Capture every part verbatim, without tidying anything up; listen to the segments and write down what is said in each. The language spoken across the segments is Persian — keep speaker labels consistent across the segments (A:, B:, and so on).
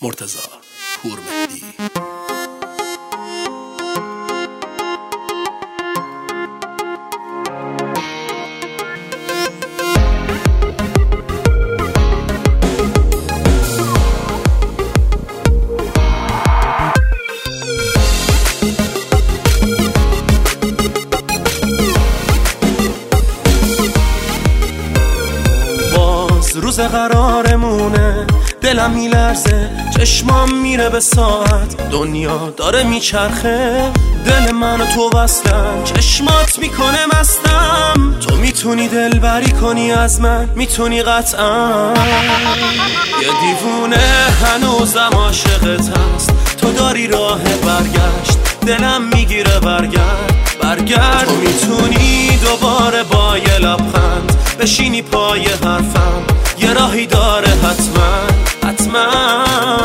A: مرتضی پورمهدی. روز قرارمونه، دلم میلرزه، چشمام میره به ساعت، دنیا داره میچرخه، دل من و تو وصلن، چشمات میکنه مستم، تو میتونی دلبری کنی از من، میتونی قطعا. یه دیوونه هنوزم عاشقت هست، تو داری راه برگشت، دلم میگیره برگرد برگرد. تو میتونی دوباره با یه لبخند بشینی پای حرفم، یه راهی داره حتما حتما.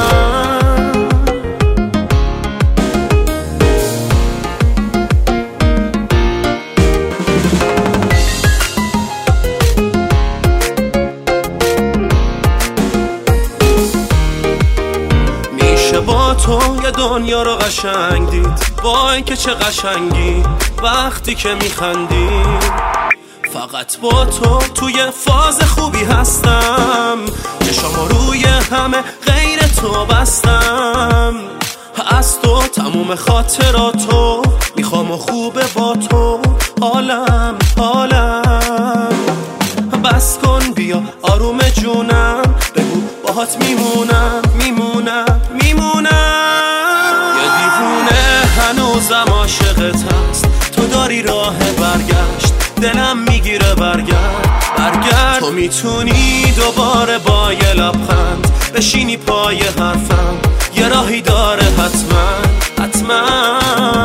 A: میشه با تو یه دنیا رو قشنگ دید، وای که چه قشنگی وقتی که میخندی. فقط با تو توی فاز خوبی هستم، چشام روی همه غیر تو بستم. از تو تموم خاطراتو میخوام و خوبه با تو، حالم حالم. بس کن بیا آروم جونم، بگو باهات میمونم میمونم میمونم. یه دیوونه هنوزم عاشقت هست، تو داری راه برگشت، دلم میگیره برگرد برگرد. تو میتونی دوباره با یه لبخند بشینی پای حرفم، یه راهی داره حتما حتما.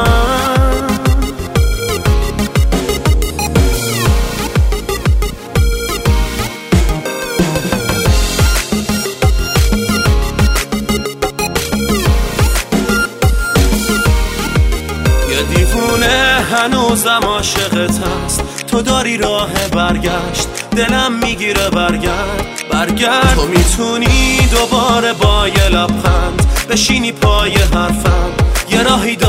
A: یه دیوونه هنوزم عاشقت هست، تو داری راه برگشت، دلم میگیره برگرد برگرد. تو میتونی دوباره با یه لبخند بشینی پای حرفم، یه راهی